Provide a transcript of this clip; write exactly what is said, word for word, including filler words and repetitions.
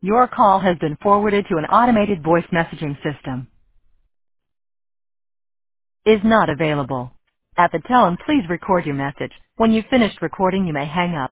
Your call has been forwarded to an automated voice messaging system. Is not available. At the tone, please record your message. When you've finished recording, you may hang up.